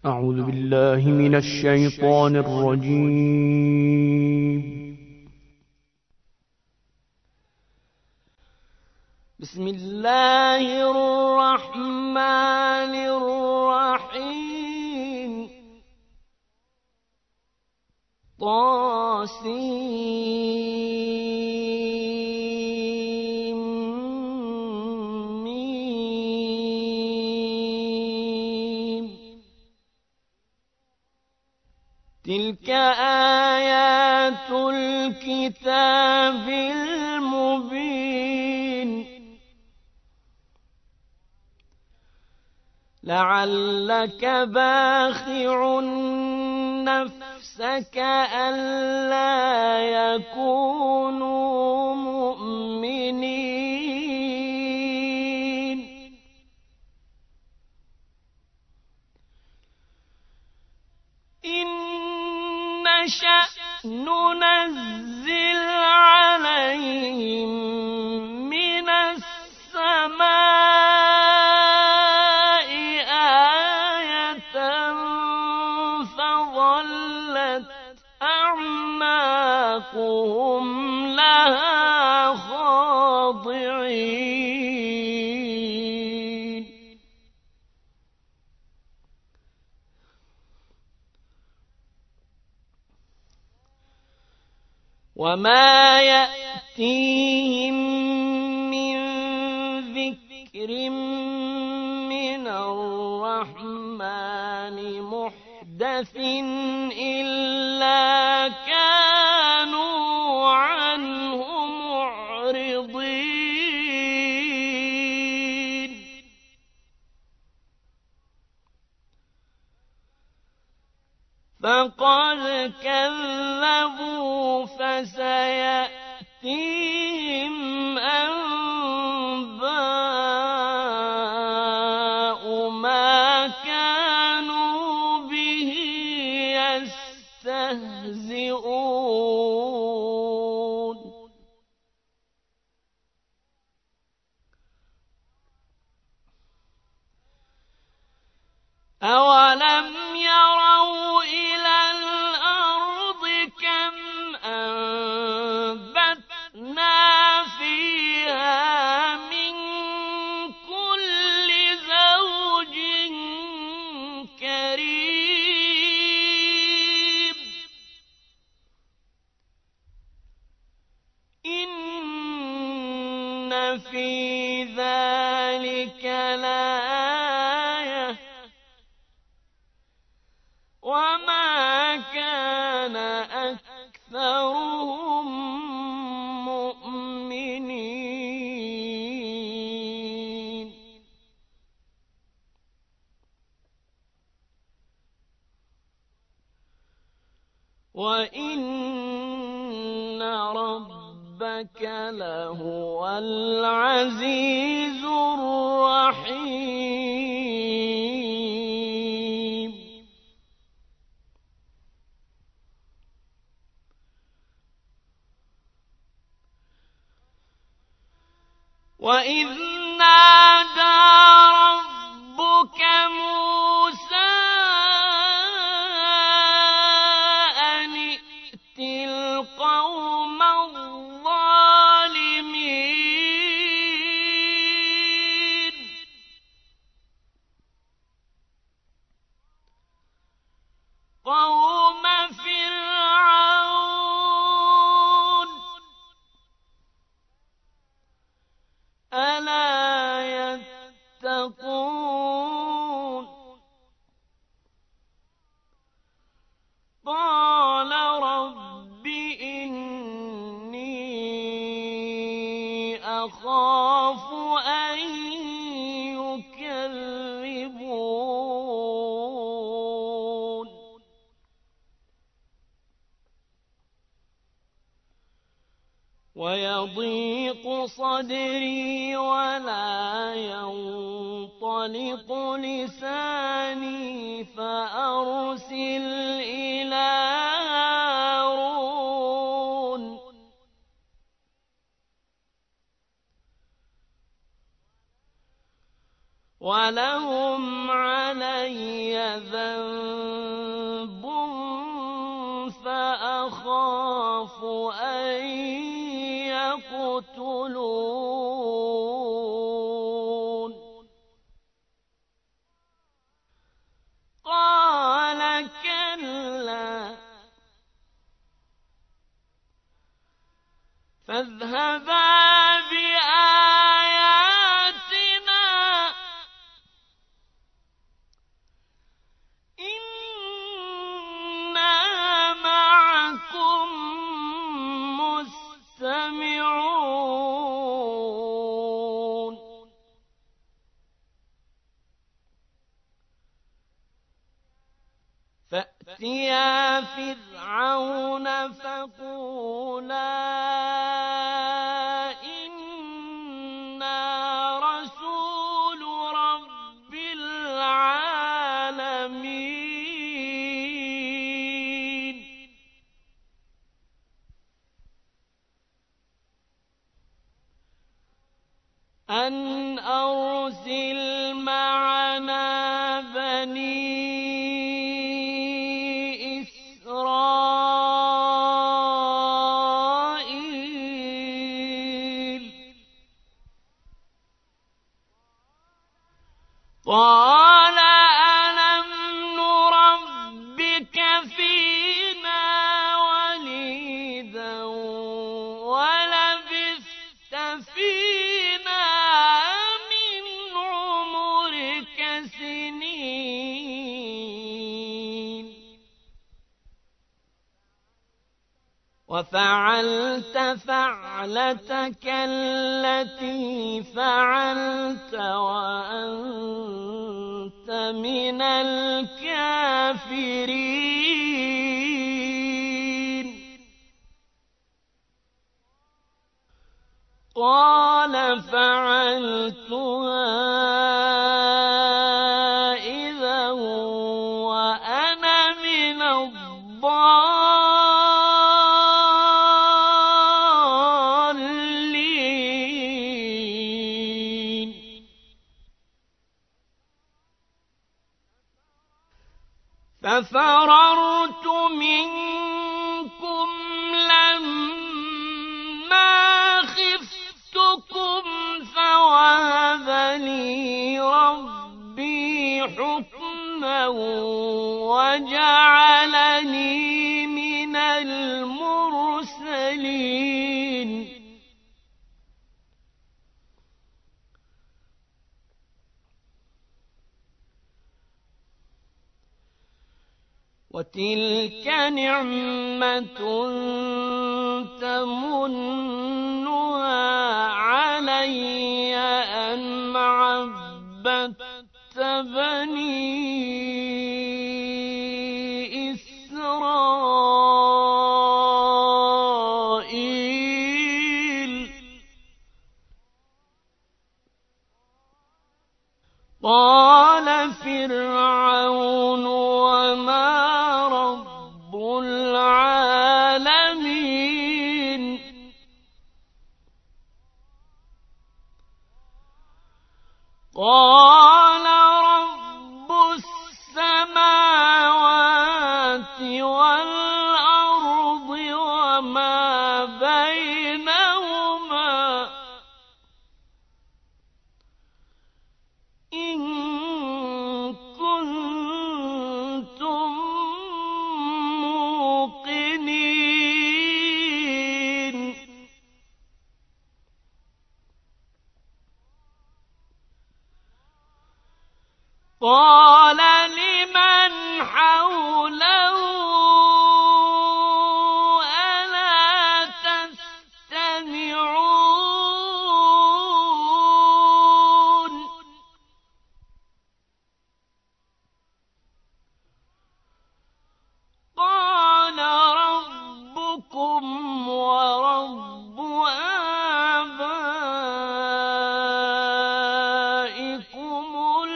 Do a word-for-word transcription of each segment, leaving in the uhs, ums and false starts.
أعوذ بالله من الشيطان الرجيم. بسم الله الرحمن الرحيم. طاسيم ميم. تلك آيات الكتاب المبين. لعلك باخع نفسك ألا يكونوا مؤمنين. إن نشأ ننزل عليهم من السماء آية فظلت أعناقهم لها خاضعين. وما يأتيهم من ذكر من الرحمن محدث إلا كانوا عنه معرضين. فقد كذبوا فسيأتيهم أنباء ما كانوا به يستهزئون. أولم يروا إلى الأرض كم أنبتنا فيها من كل زوج كريم. إن في ذلك لآية وما كان أكثرهم مؤمنين. وإن ربك لهو العزيز الرحيم. وإذ نادى ربك موسى أن ائت القوم الظالمين. قوم فرعون ألا يتقون. قال رب إني أخاف أن يكذبون. ويضيق صدري ولا ينطلق لساني فأرسل إلى هارون. ولهم علي ذنب فأخاف أن يقتلون قال كلا فاذهبا بآياتنا إنا معكم مستمعون فأتيا فرعون فقولا إنا رسول رب العالمين أن أرسل معنا بني قال ألم نربك فينا وليدا ولبثت فينا من عمرك سنين وفعلت فعلتك التي فعلت وأنت من الكافرين قال فعلتها إذا وأنا من الضالين ففررت منكم لما خفتكم فوهب لي ربي حكما وجعلني من المرسلين وتلك نعمة تمنها علي أن عبدت بني إسرائيل قال فرعون وما رب العالمين قال رب السماوات والأرض وما بينهما إن كنتم موقنين قال لمن حوله ألا تستمعون قال ربكم ورب آبائكم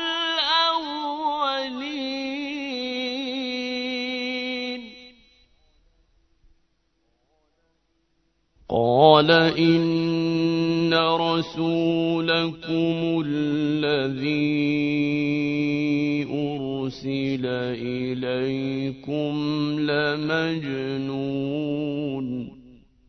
الأولين قال إن رسولكم الذي أرسل أرسل إليكم لمجنون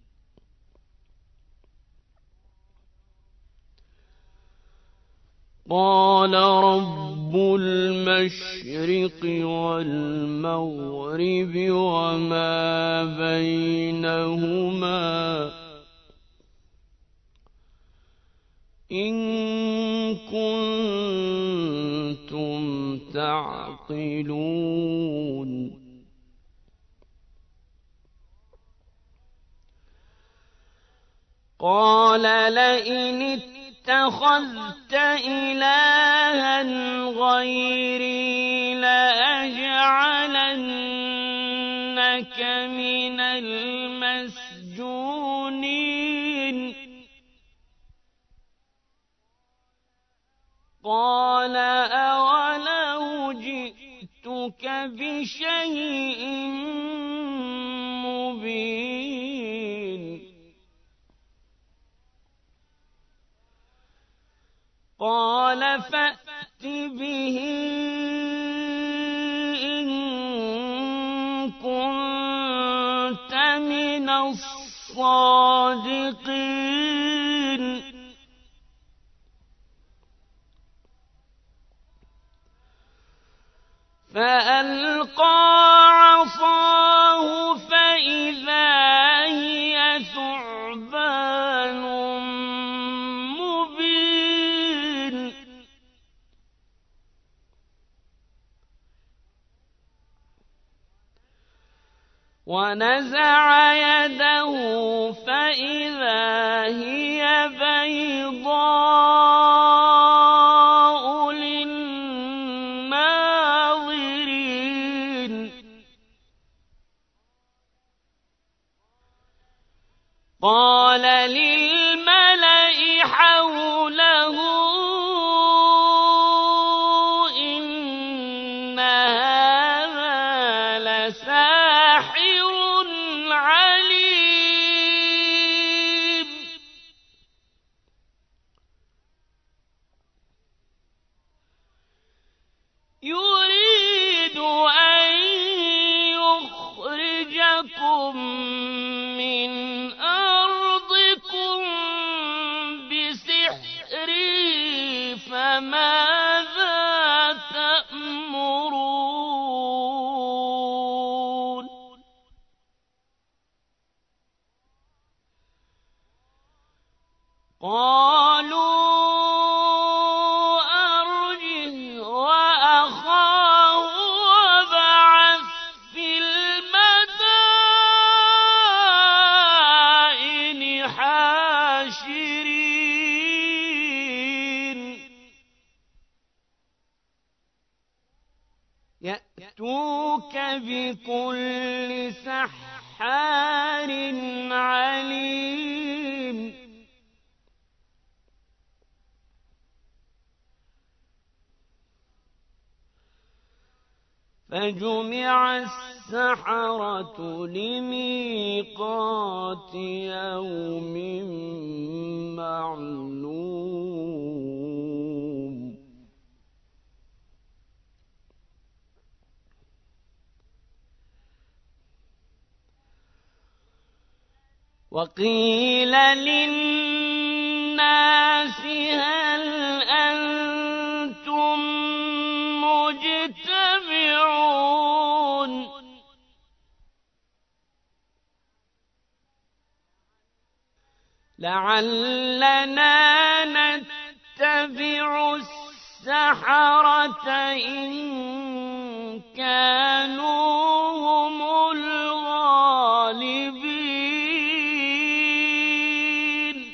قال رب المشرق والمغرب وما بينهما إن كنتم تعقلون قال لئن اتخذت إلها غيري لأجعلنك من المسجونين قال أولو جئتك بشيء مبين قال فأت به إن كنت من الصادقين فألقى عصاه فإذا هي ثعبان مبين ونزع يده فإذا هي بيضاء للناظرين قال للملأ حوله إن هذا لساحر عليم يريد أن يخرجكم من أرضكم بسحره فماذا تأمرون قالوا أرجه وأخاه وابعث في المدائن حاشرين يأتوك بكل سحار عليم فجمع السحرة لميقات يوم معلوم وقيل للناس هل أنتم مجتمعون لعلنا نتبع السحرة إن كانوا هم الغالبين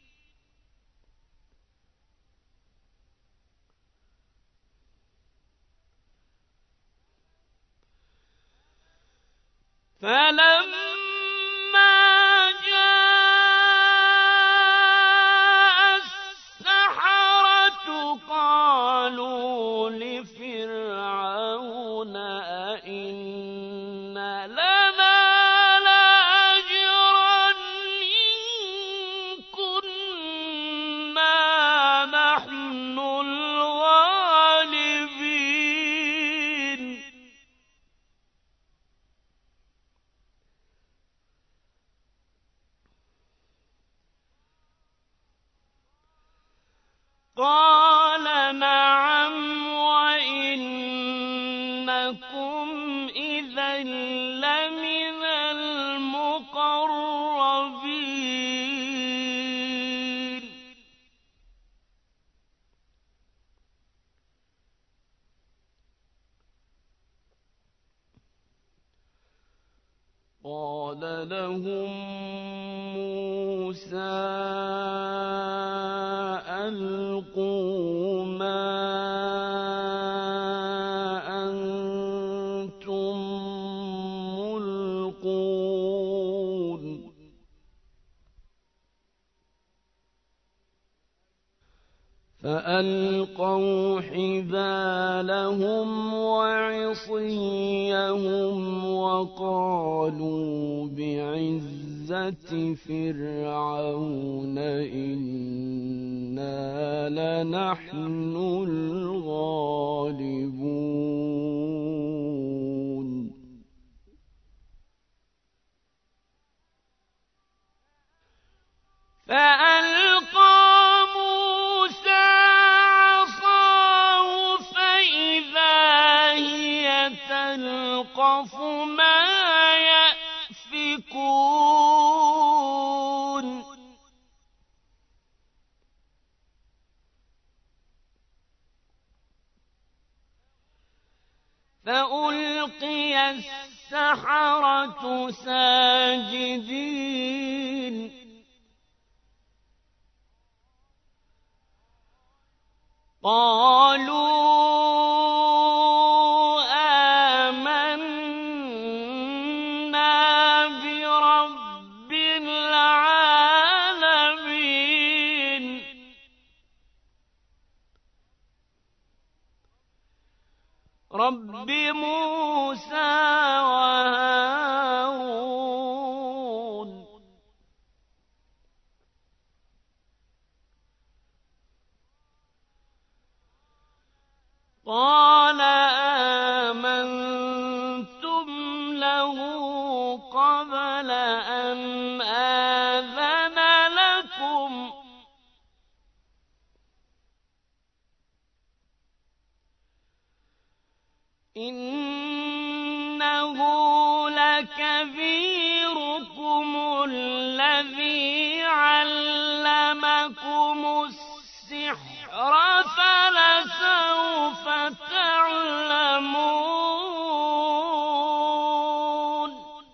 فلما جاء السحرة قالوا لفرعون أئن لنا لأجرا إن كنا نحن الغالبين قال نعم وإنكم إذا لمن المقربين قال لهم موسى ألقوا ما أنتم ملقون فألقوا حبالهم وعصيهم وقالوا بعزة فرعون إنا لنحن الغالبون فألقى موسى عصاه فإذا هي تلقف ما يأفكون فألقي السحرة ساجدين قالوا آمنا برب العالمين رب موسى وهارون قال آمنتم له قبل أن آذن لكم إنه لكبيركم الذي علمكم السحر فلسوف تعلمون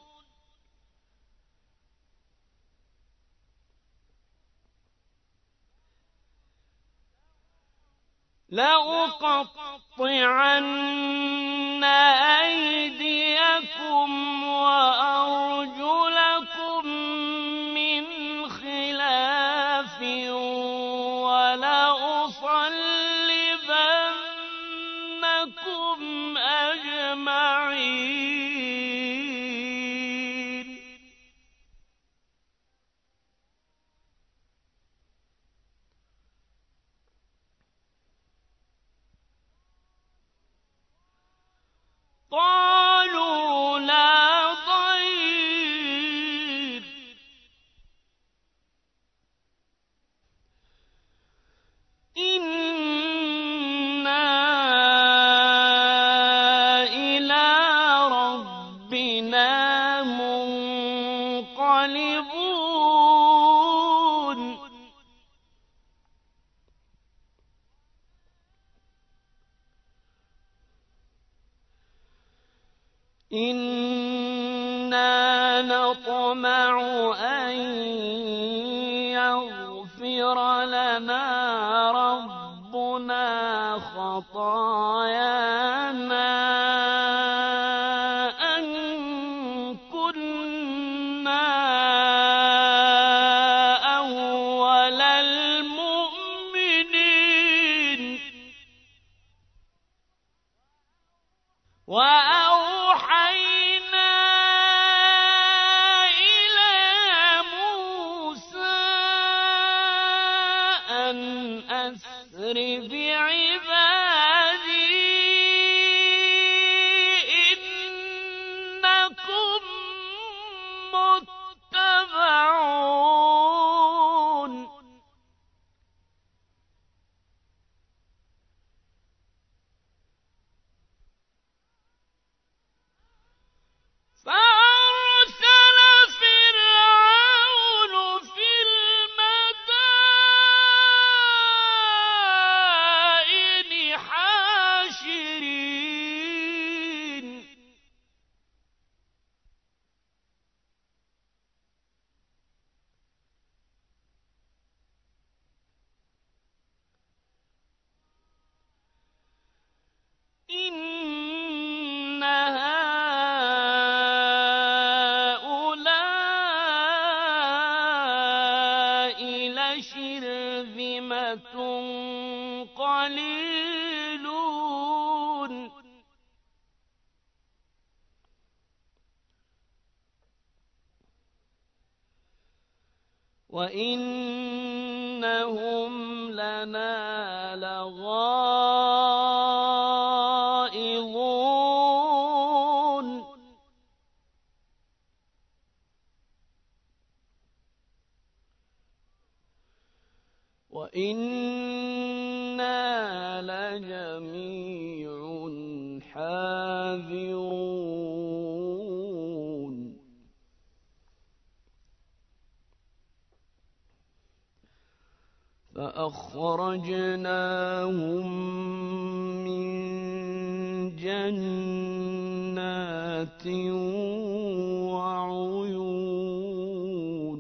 لأقطعن أيديكم وأرجلكم من خلاف ولأصلبنكم أجمعين قالوا لا ضير إنا إلى ربنا منقلبون إنا نطمع أن يغفر لنا ربنا خطايانا أن كنا أول المؤمنين وأوحينا إلى موسى أن أسر بعبادي قليلون وإنهم لنا لغائظون وإنا لجميع حاذرون فأخرجناهم من جنات وعيون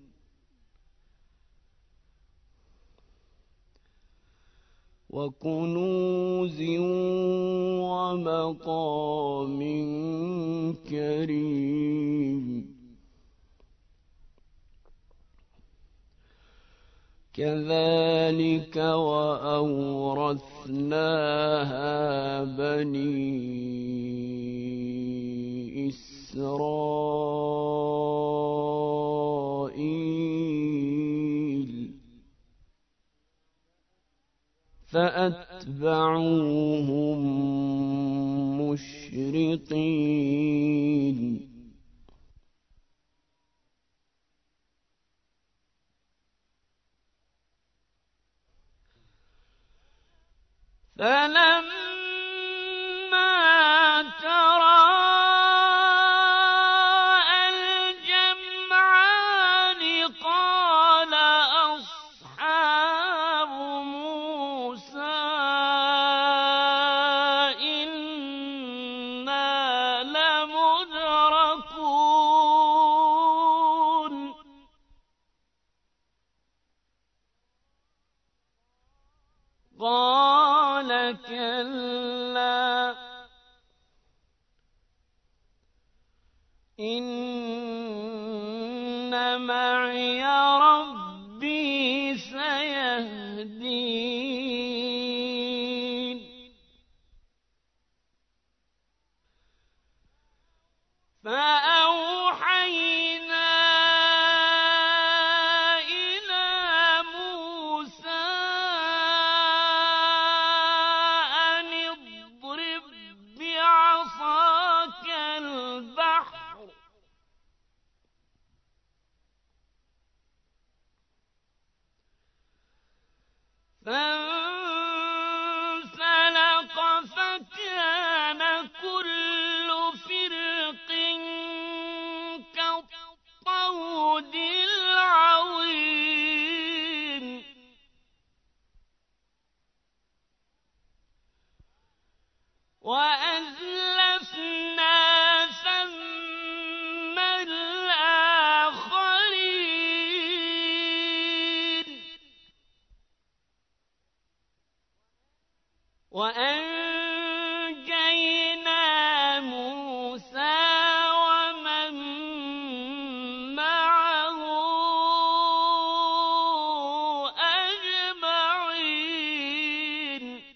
وكنوز ومقام كريم كذلك وأورثناها بني إسرائيل فأتبعوهم مشرقين فلما تراءى الجمعان قال أصحاب موسى إنا لمدركون قال كلا إن معي ربي سيهدين فأوحينا إلى موسى أن اضرب بعصاك البحر فانفلق فكان كل فرق كالطود العظيم وأزلفنا ثم الآخرين وأنجينا موسى ومن معه أجمعين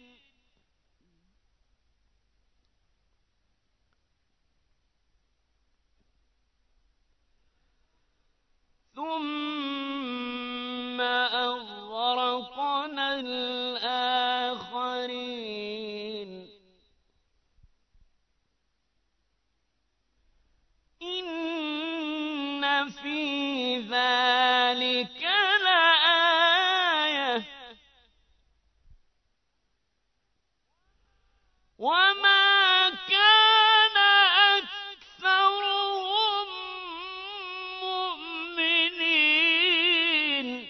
ثم أغرقنا الآخرين إن في ذلك لآية وما كان أكثرهم مؤمنين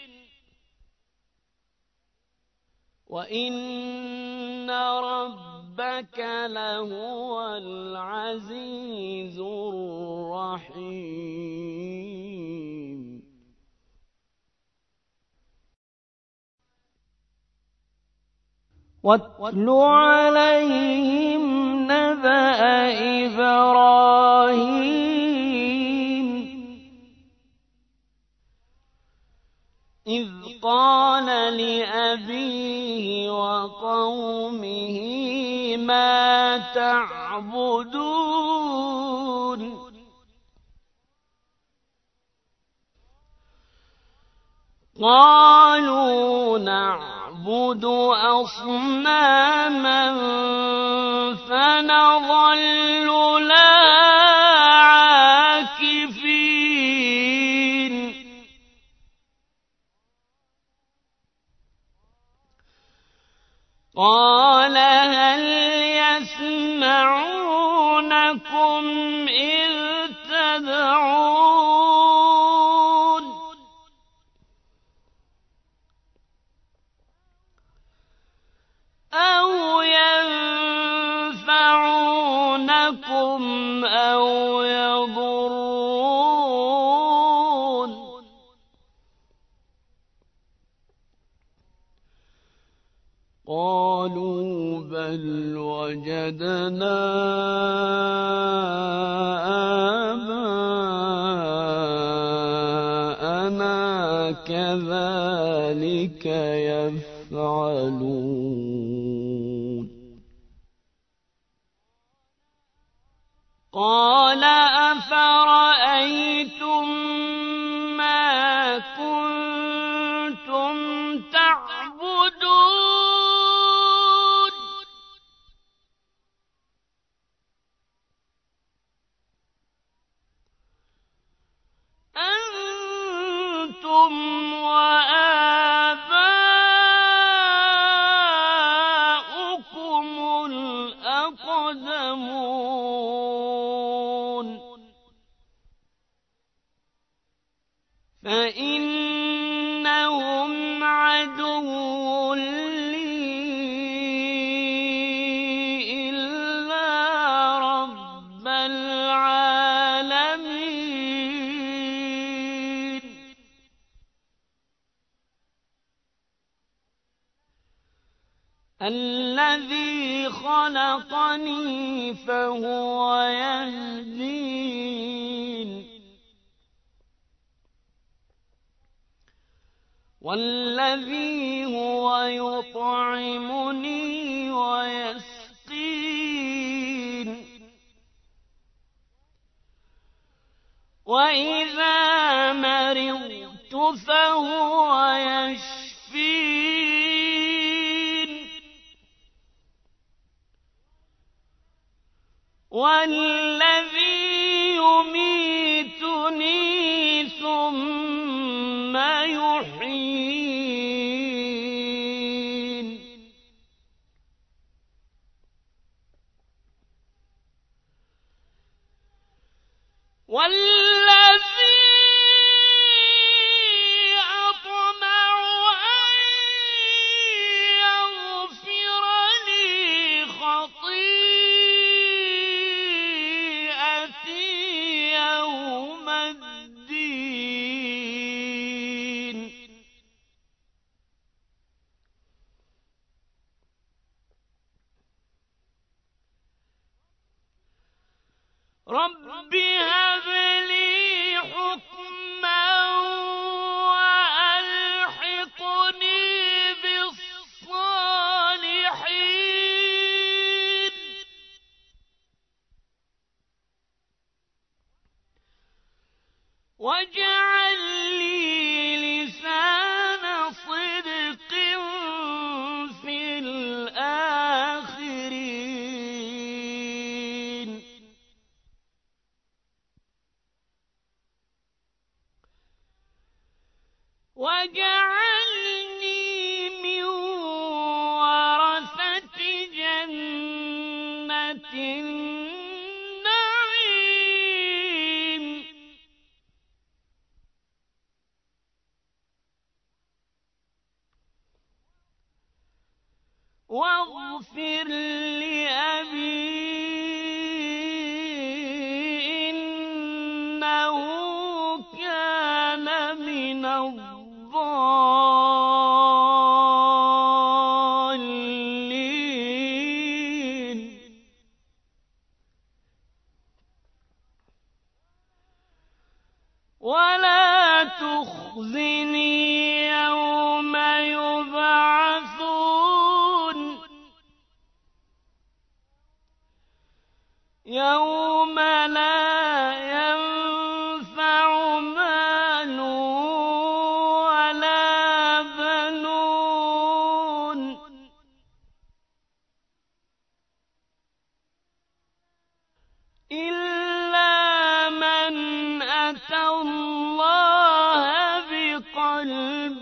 وإن ربك لهو العزيز الرحيم واتل عليهم نبأ إبراهيم إذ قال لأبيه وقومه ما تعبدون قالوا نعبد أصناما فنظل لها عاكفين قال هل يسمعونكم إذ تدعون أو ينفعونكم أو يضرون قالوا بل وجدنا آباءنا كذلك يفعلون قال أفرأيتم ما كنتم تعبدون أنتم وآباؤكم الأقدمون فإنهم عدو لي إلا رب العالمين الذي خلقني فهو يهدين والذي هو يطعمني ويسقين وإذا مرضت فهو يشفين والذي يميتني ثم يحيين والذي أطمع أن يغفر لي خطيئتي يوم الدين رب هب لي حكما وألحقني بالصالحين واجعل لي لسان صدق في الآخرين واجعلني من ورثة جنة النعيم واغفر لأبي إنه كان من الضالين ولا تخزني يوم يبعثون الله بقلب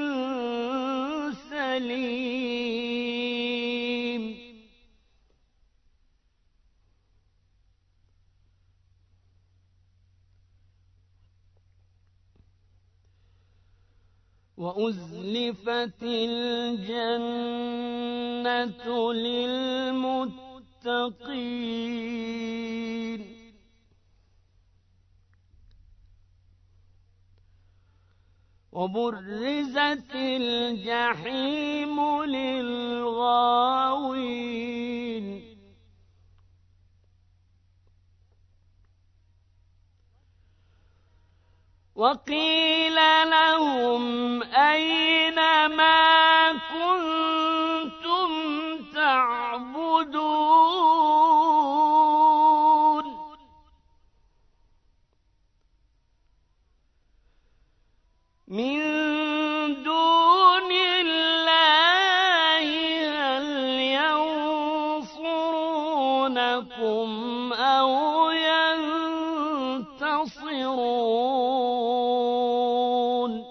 سليم. وأزلفت الجنة للمتقين وبرزت الجحيم للغاوين وقيل لهم أين ما كنتم تعبدون من دون الله هل ينصرونكم أو ينتصرون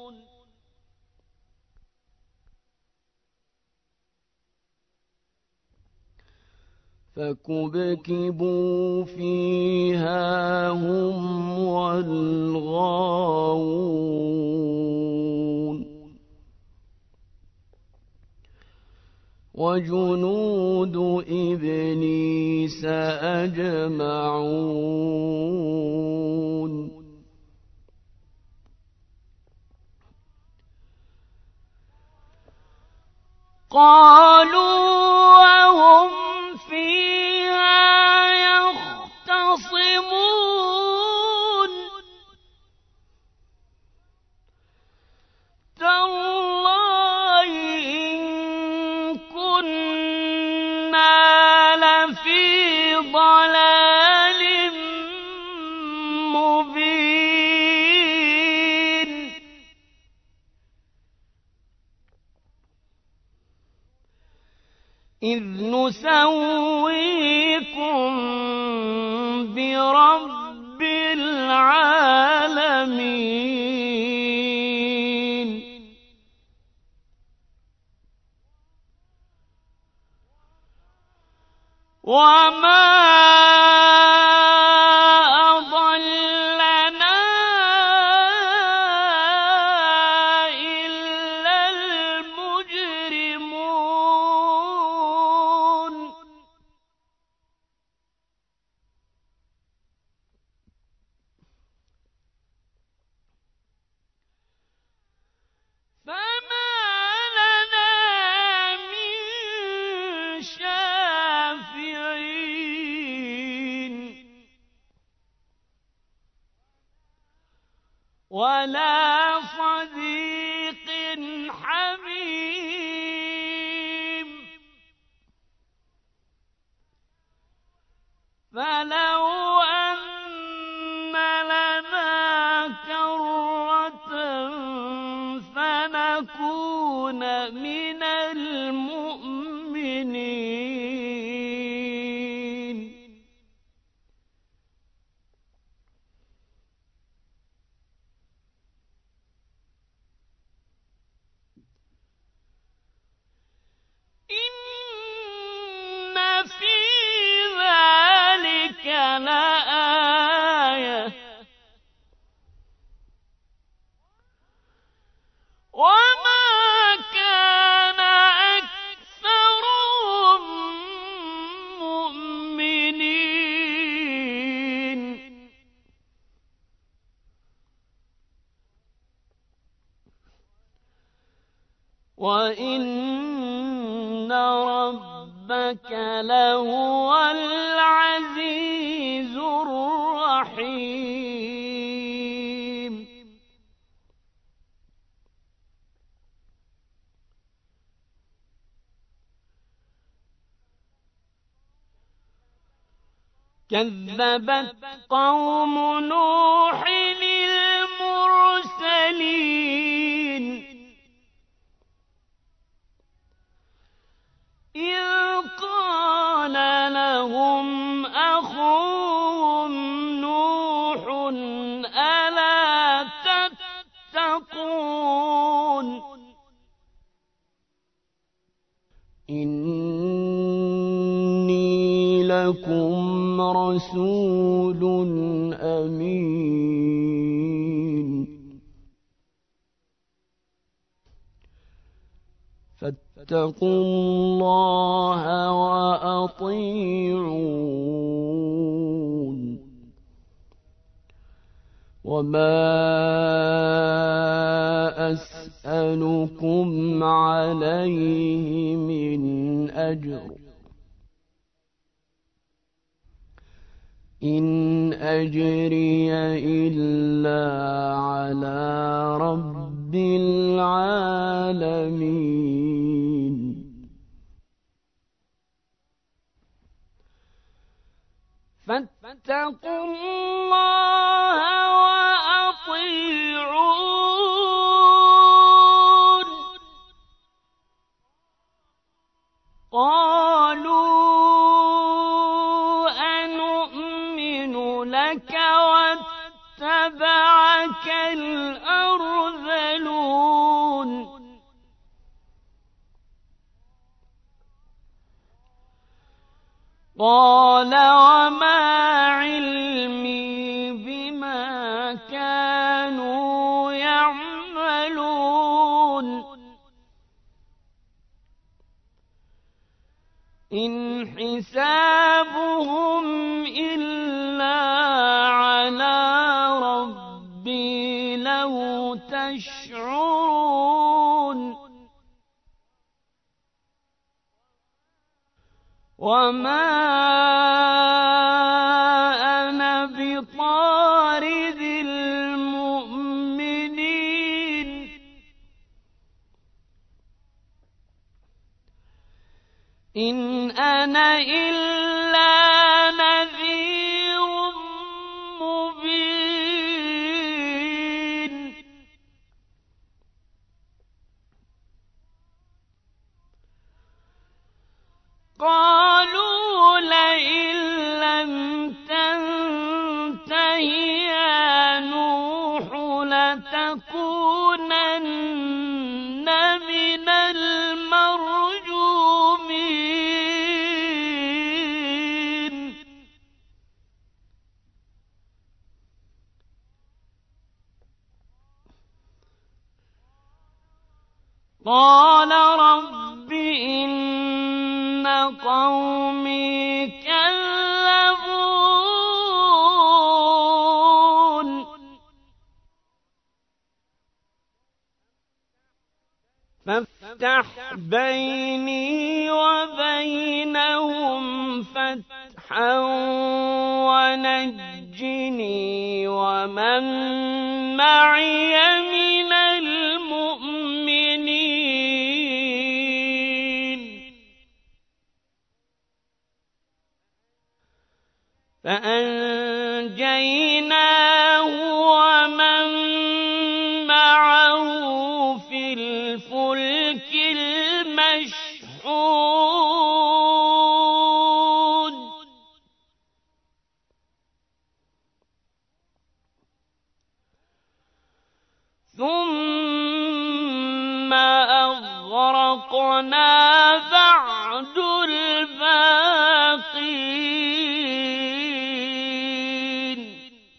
فكبكبوا فيها هم والغاوون وجنود إبليس أجمعون قالوا وهم فيها يختصمون تالله إن كنا لفي ضلال مبين إذ نسويكم برب العالمين وما أضلنا إلا المجرمون فما لنا من شافعين ولا صديق حميم فلو أن لنا كرة فنكون من المؤمنين إن في ذلك لآية وما كان أكثرهم مؤمنين وإن ربك لهو العزيز الرحيم كذبت قوم نوح المرسلين إذ قال لهم أخوهم نوح ألا لرسول أمين فاتقوا الله وأطيعون وما أسألكم عليه من أجر إن أجري إلا على رب العالمين فاتقوا الله وأطيعون قالوا أنؤمن لك واتبعك الأرذلون قال وما علمي بما كانوا يعملون إن حسابهم إلا على ربي لو تشعرون وما أنا بطارد المؤمنين إن أنا إلا نذير مبين قالوا لئن لم تنته يا نوح لتكونن من المرجومين قال رب إن قومي كذبون فافتح بيني وبينهم فتحا ونجني ومن معي من المؤمنين فأنجيناه ومن معه في الفلك المشحون ثم أغرقنا بعد الباقين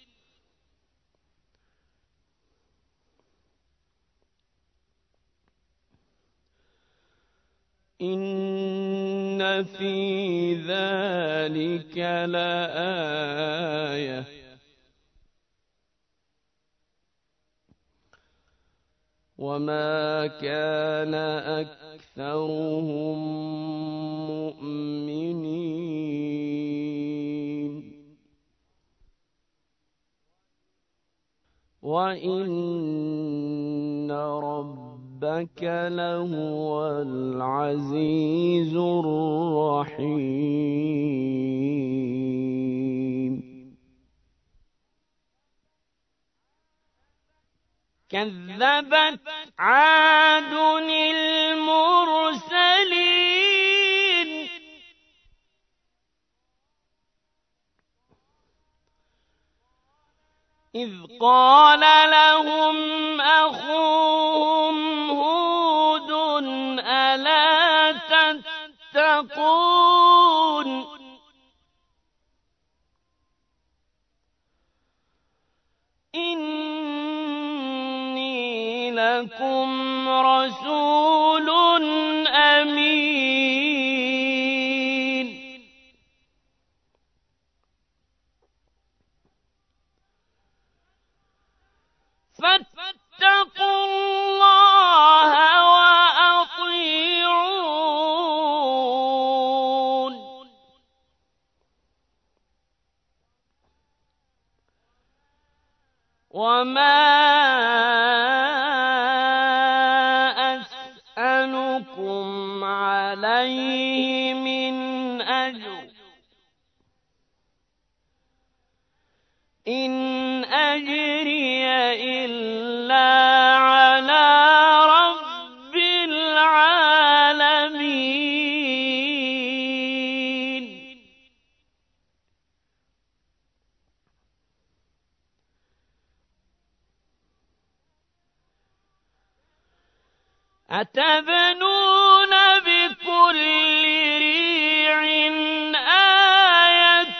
إن في ذلك لآية وما كان أكثرهم مؤمنين وإن ربك لهو العزيز الرحيم كذبت عاد المرسلين إذ قال لهم أخوهم هود ألا تتقون لكم رسول أمين فاتقوا الله وأطيعون وما أسألكم عليه من أجر إن أجري إلا على رب العالمين أتبنون بكل ريع آية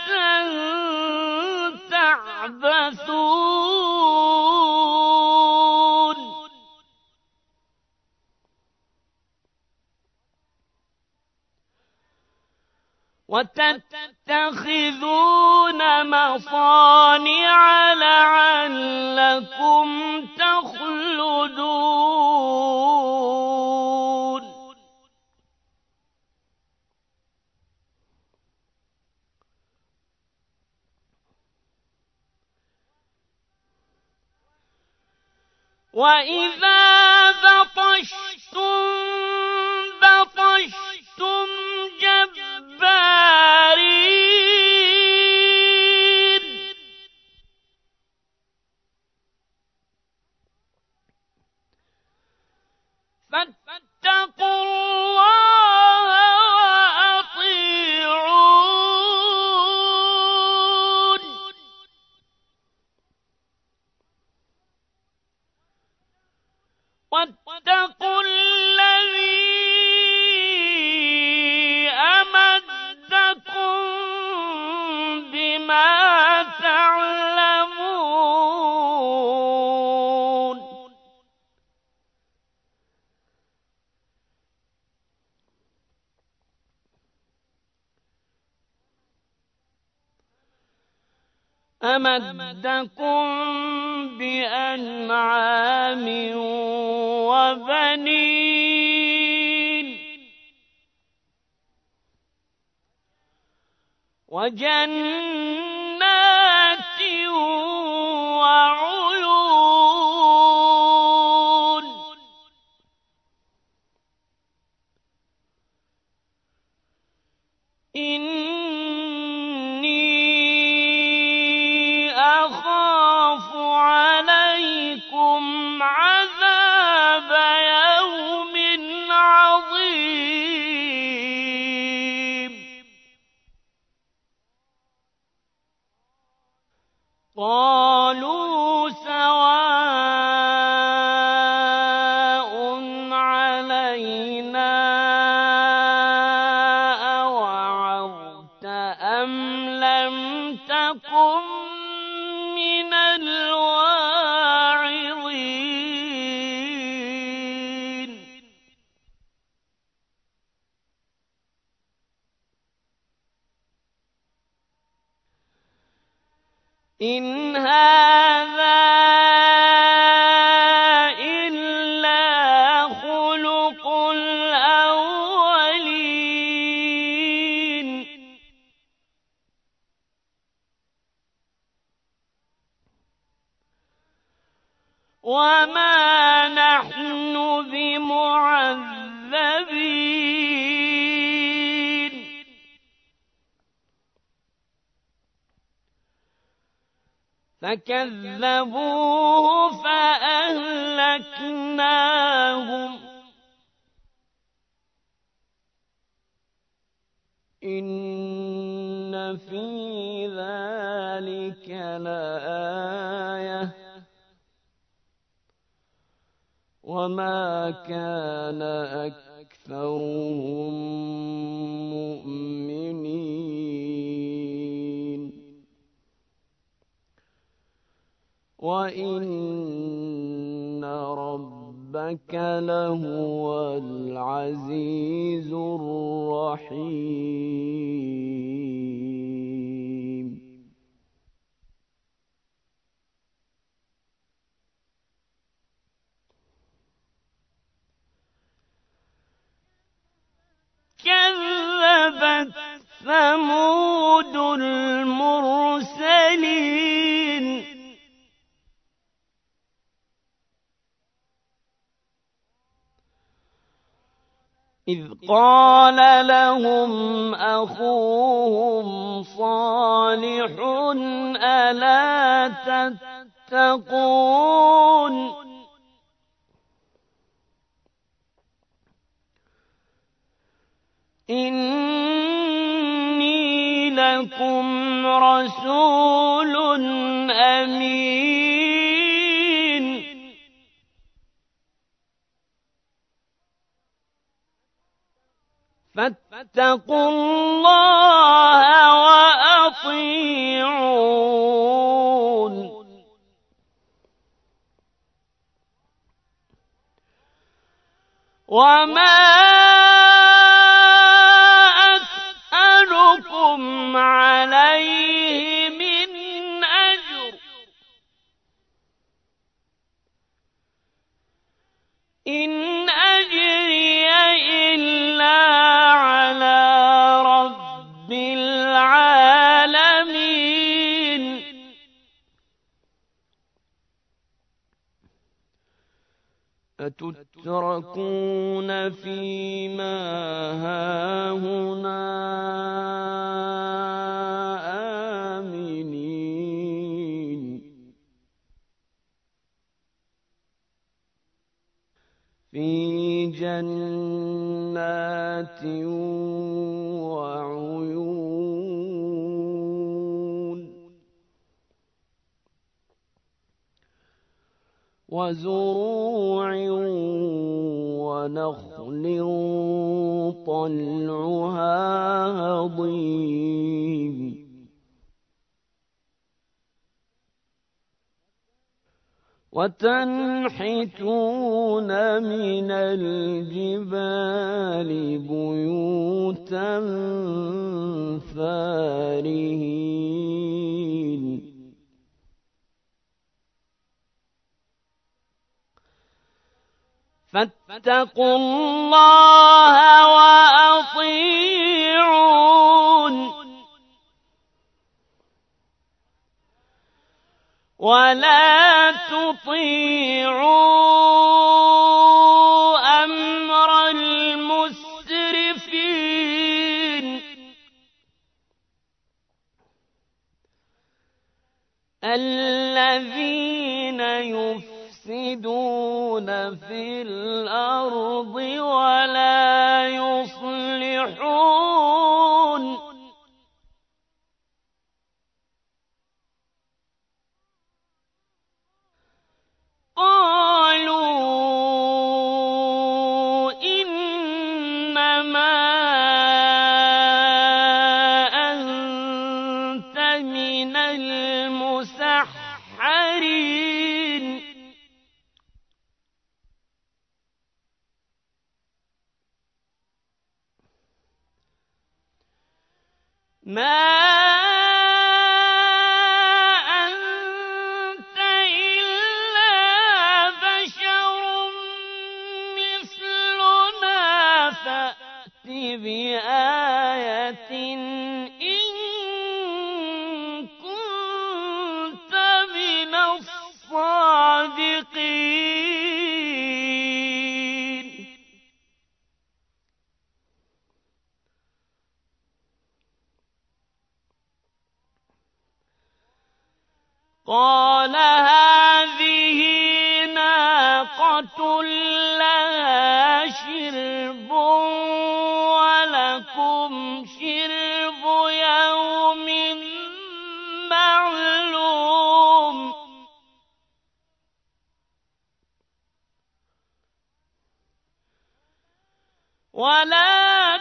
تعبثون وتتخذون مصانع لعلكم تخلدون وإذا بطشتم بطشتم جبارين فاتقوا الله وأطيعون واتقوا الذي أمدكم بما تعلمون أمدكم بأنعام وبنين وجنات وعيون أخاف عليكم عذاب يوم عظيم قالوا سواء علينا أوعظت أم لم تكن من الواعظين إن هذا إلا خلق الأولين وما نحن بمعذبين فكذبوه فأهلكناهم إن في ذلك لآية وما كان أكثرهم مؤمنين وإن ربهم ربك لهو العزيز الرحيم. كذبت ثمود المرسلين إذ قال لهم أخوهم صالح ألا تتقون إني لكم رسول أمين فاتقوا الله وأطيعون وما أسألكم عليه من أجر إن أجري إلا على رب العالمين أتتركون فيما هاهنا آمنين في جنات وعيون وزروع ونخل طلعها هضيم وتنحتون من الجبال بيوتا فارهين فاتقوا الله وأطيعون ولا تطيعوا أمر المسرفين الذين يفسدون في الأرض ولا يصلحون قالوا إنما أنت من المسحرين ما بآية إن كنت من الصادقين قال هذه ناقة لها شرب ولكم شرب يوم معلوم ولا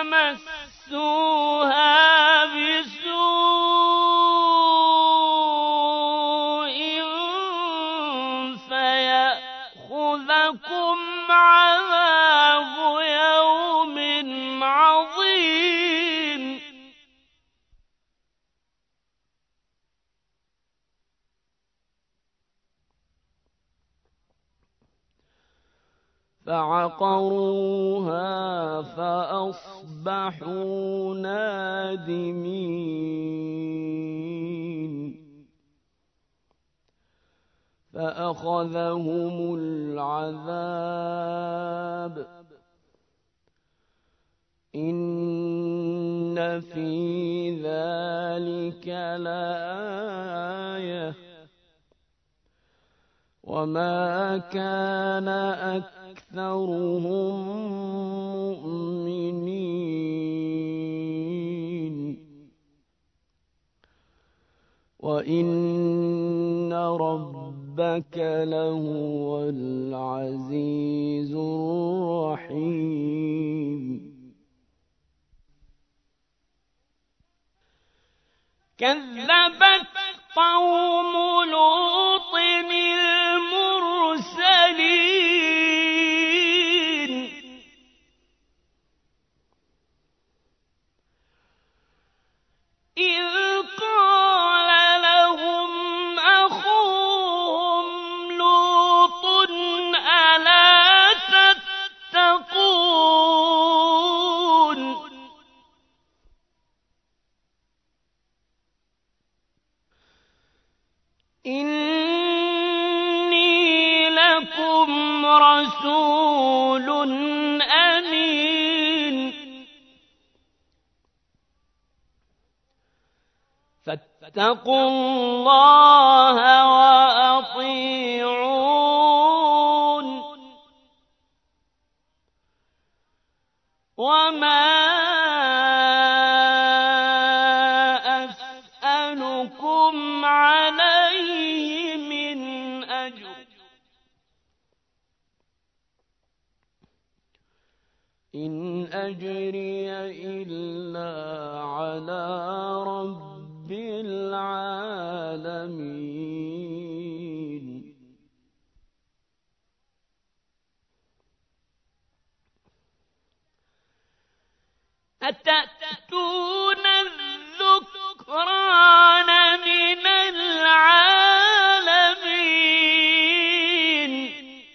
تمسوها بسوء فيأخذكم عذاب يوم عظيم فعقروها فأصبحوا نادمين فأخذهم العذاب إن في ذلك لآية وما كان أكثرهم مؤمنين وإن ربك لهو العزيز الرحيم كذبت قوم لوط المرسلين إذ قال لهم أخوهم لوط ألا تتقون إني لكم رسول أمين فاتقوا الله وأطيعون وما أسألكم عليه من أجر إن أجري إلا على رب العالمين أتأتون الذكران من العالمين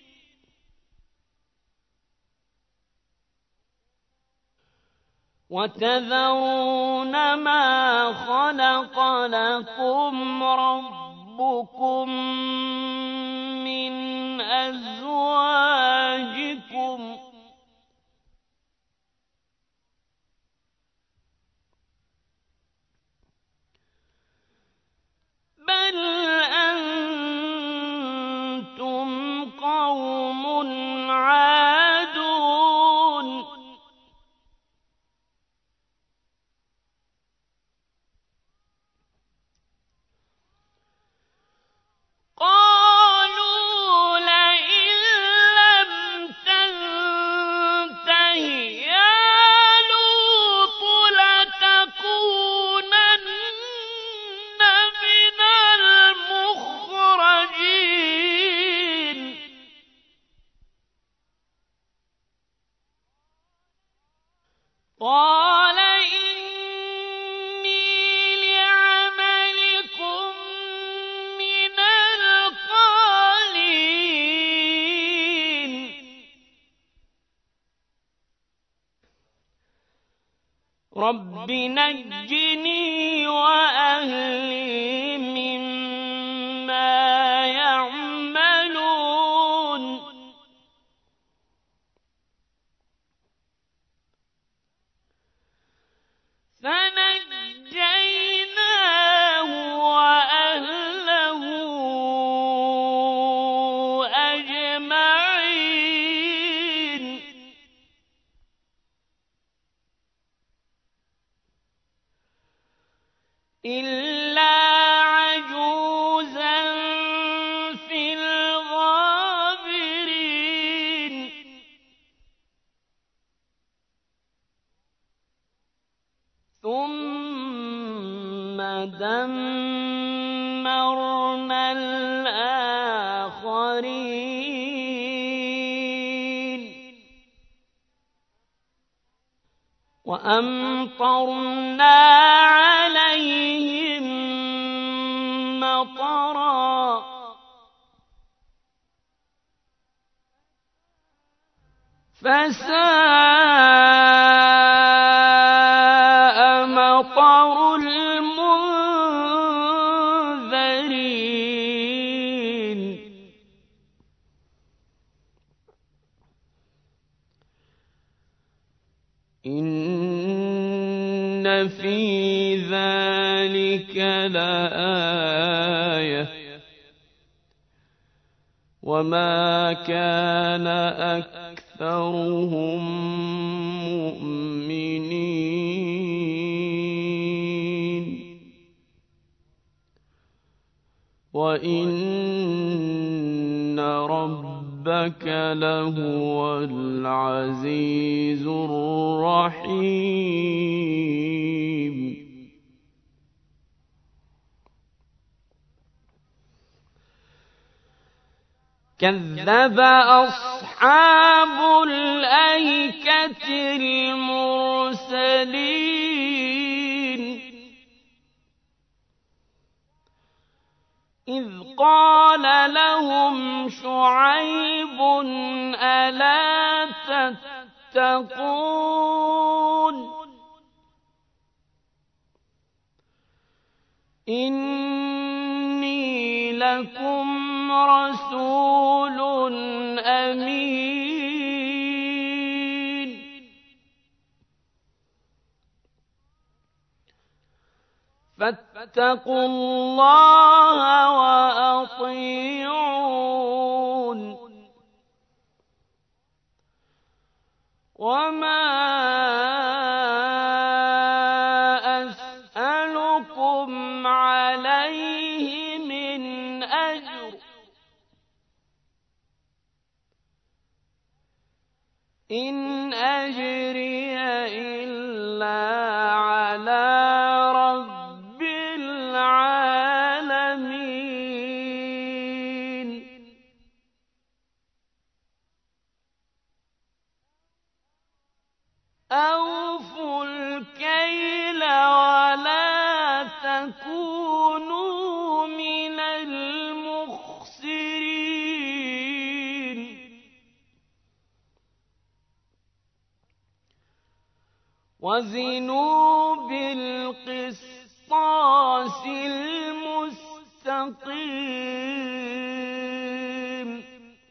وتذرون ما خلق لكم ربكم من أزواجكم بل أنتم قوم عادون قالوا لئن لم تنته يا لوط لتكونن من المخرجين قال إني لعملكم من القالين رب نجني وأهلي مما يعملون فنجيناه وأهله أجمعين إلا عجوزا في الغابرين ثم دمرنا الآخرين فأمطرنا عليهم مطرا فساء مطر المنذرين إن في ذلك لآية وما كان أكثرهم مؤمنين وإن ربك لهو العزيز الرحيم كذب أصحاب الأيكة المرسلين إذ قال لهم شعيب ألا تتقون إني لكم رسول أمين فاتقوا الله وأطيعون وما أسألكم عليه من أجر إن أجري إلا على رب العالمين أوفوا الكيل ولا تكونوا من المخسرين وزنوا بالقسطاس المستقيم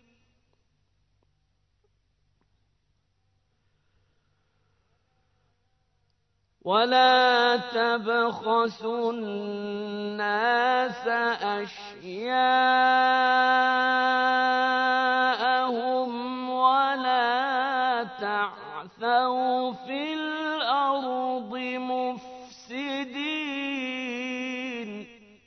ولا تبخسوا الناس أشياءهم ولا تعثوا في الأرض مفسدين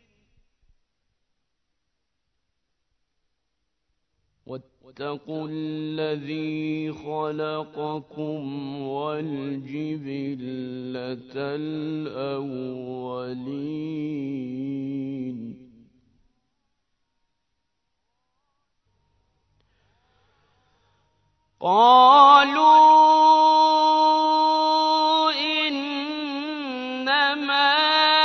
واتقوا الذي خلقكم والجبلة الأولين قالوا إنما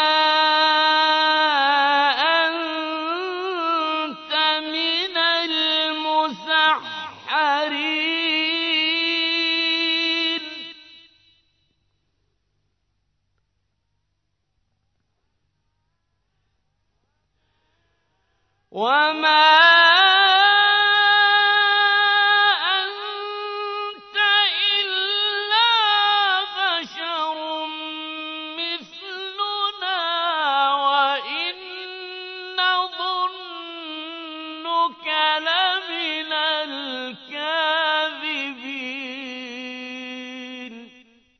أنت من المسحرين وما لمن الكاذبين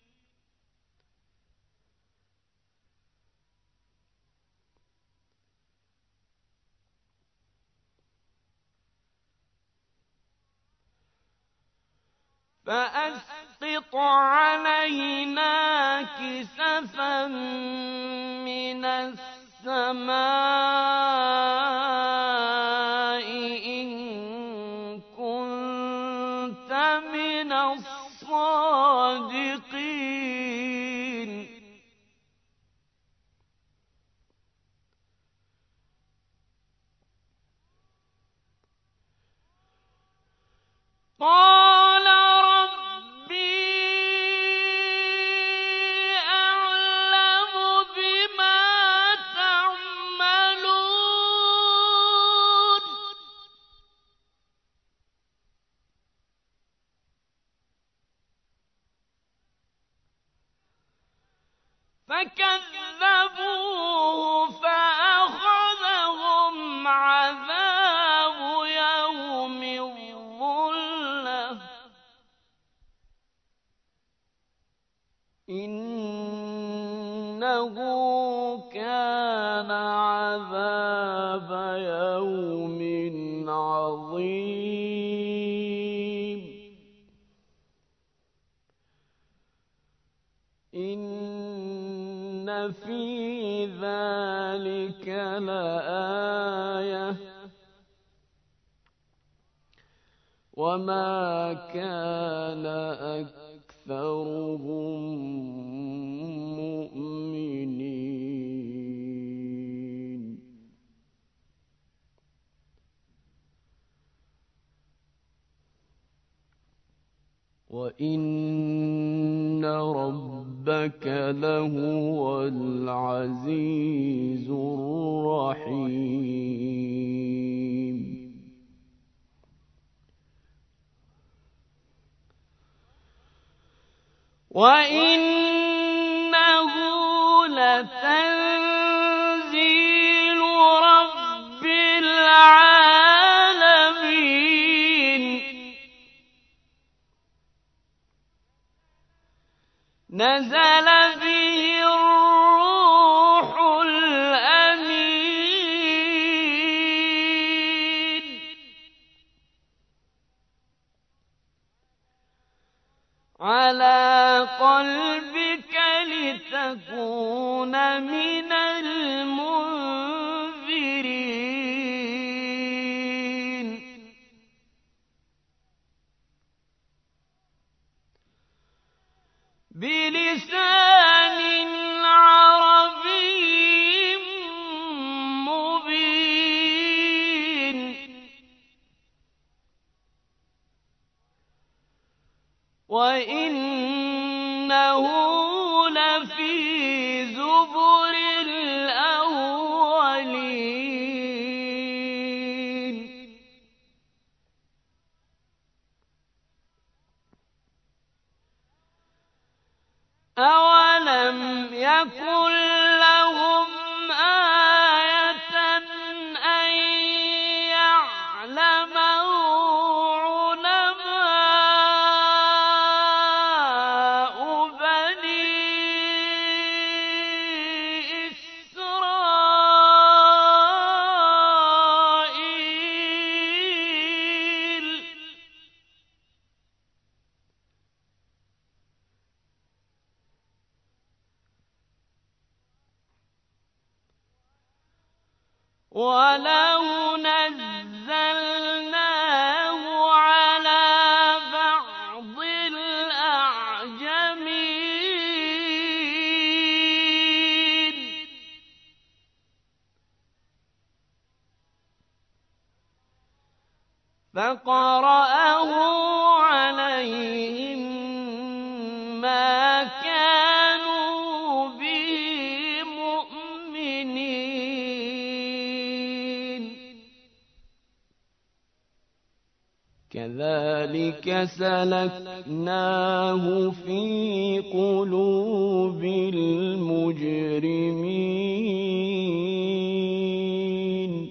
فأسقط علينا كسفا من السماء إن كنت من الصادقين فكذبوه فأخذهم عذاب يوم الظلة إنه كان عذاب يوم عظيم إن في ذلك لآية وما كان أكثرهم مؤمنين وإن ربك لهو العزيز الرحيم وإنه لتنزيل رب العالمين نزل به الروح الأمين على قلبك لتكون من المنذرين بلسان عربي مبين وإنه لفي زبر الأولين أولم يكن لهم آية أن يعلمه علماء بني إسرائيل ولو نزلناه على بعض الأعجمين فقرأه عليهم ما كانوا به مؤمنين كذلك سلكناه في قلوب المجرمين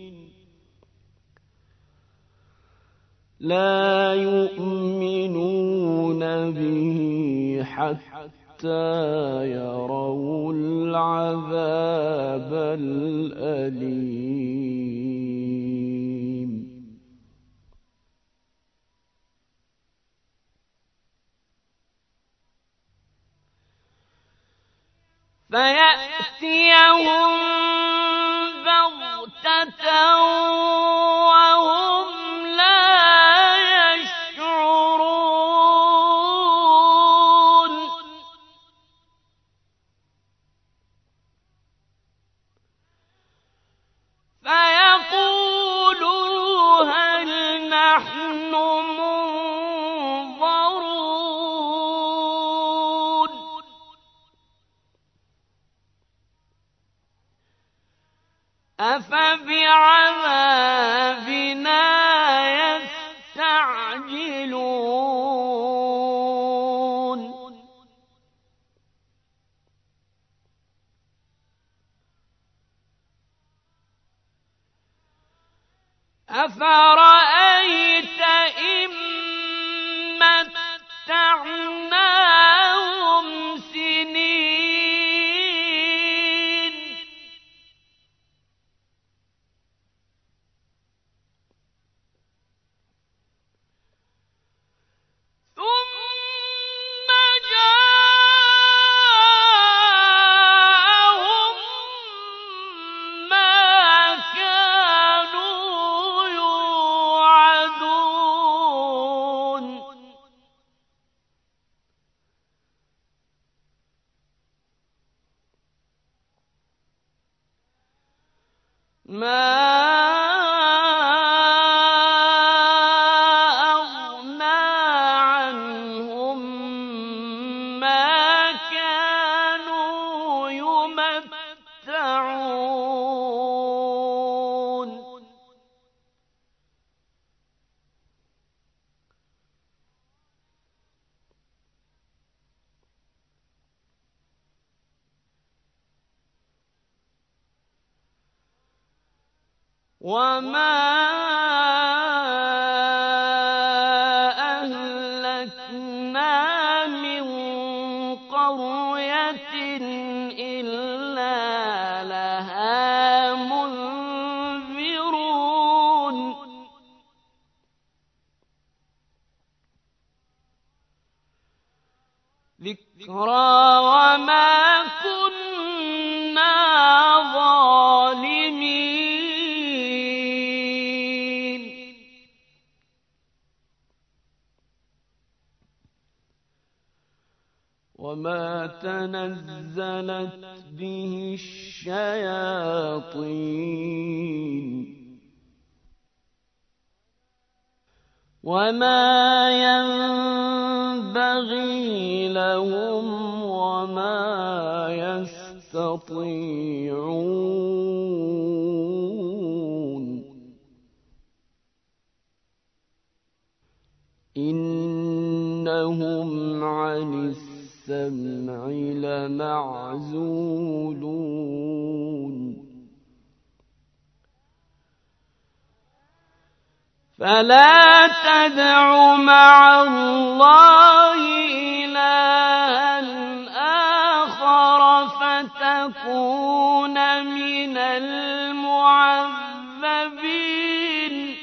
لا يؤمنون به حتى يروا العذاب الأليم فيأتيهم بغتة وهم لا يشعرون فيقولوا هل نحن منظرون أفبعذابنا أفرأيت إن متعناهم سنين ثم جاءهم ما كانوا يوعدون ما أغنى عنهم ما كانوا يمتعون وما أهلكنا من قرية إلا لها منذرون ذكرى وما كنا ظالمين وما تنزلت به الشياطين وما ينبغي لهم وما يستطيعون إنهم عن السمع لمعزولون فلا تدع مع الله إلها آخر فتكون من المعذبين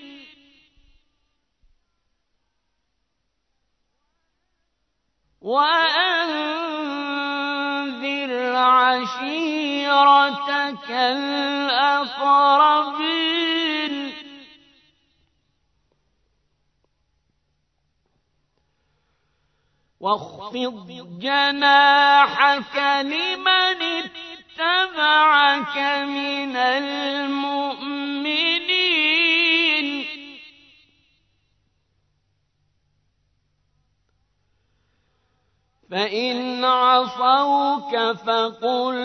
وأنذر عشيرتك الأقربين واخفض جناحك لمن اتبعك من المؤمنين فإن عصوك فقل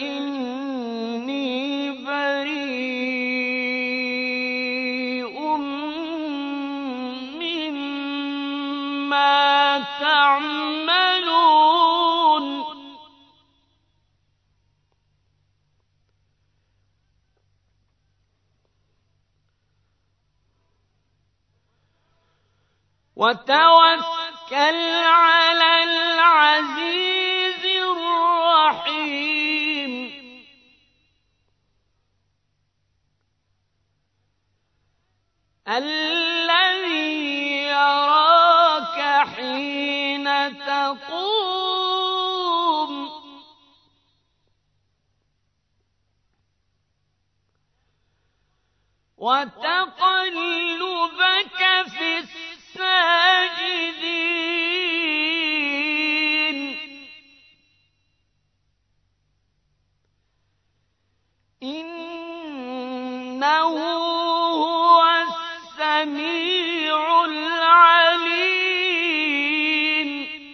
إني بريء مما تعملون وتوكل على العزيز الرحيم الذي يراك حين تقوم وتقلبك في الساجدين إنه هو السميع العليم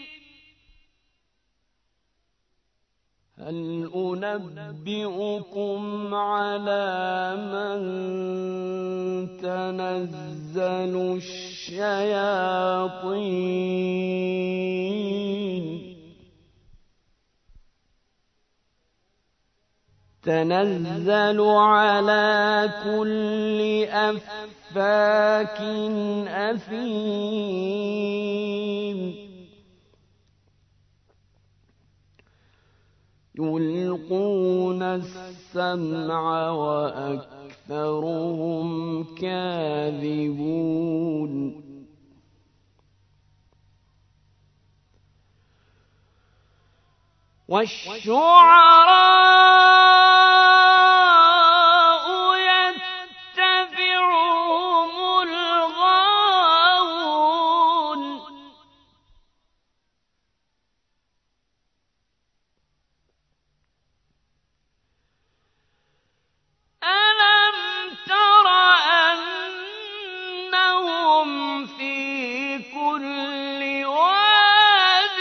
هل أنبئكم على من تنزل الشياطين تنزل على كل أفاك أثيم يلقون السمع وأكثرهم كاذبون والشعراء يتبعهم الغاوون ألم تر أنهم في كل واد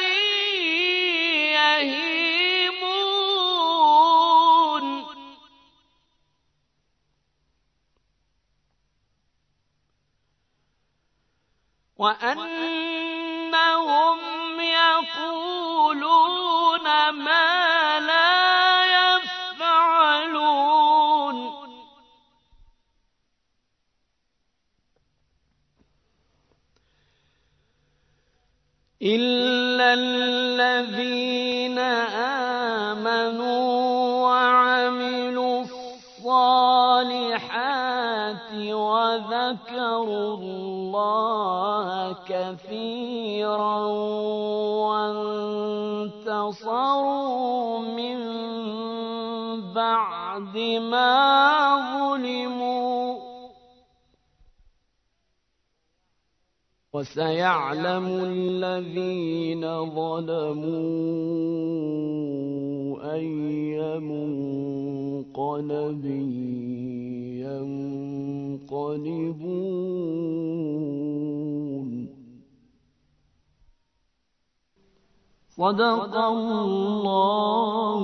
يهيمون وأنهم يقولون ما لا يفعلون إلا الذين آمنوا وعملوا الصالحات وذكروا الله كثيرا وانتصروا من بعد ما ظلموا وسيعلم الذين ظلموا أي منقلب ينقلبون صدق الله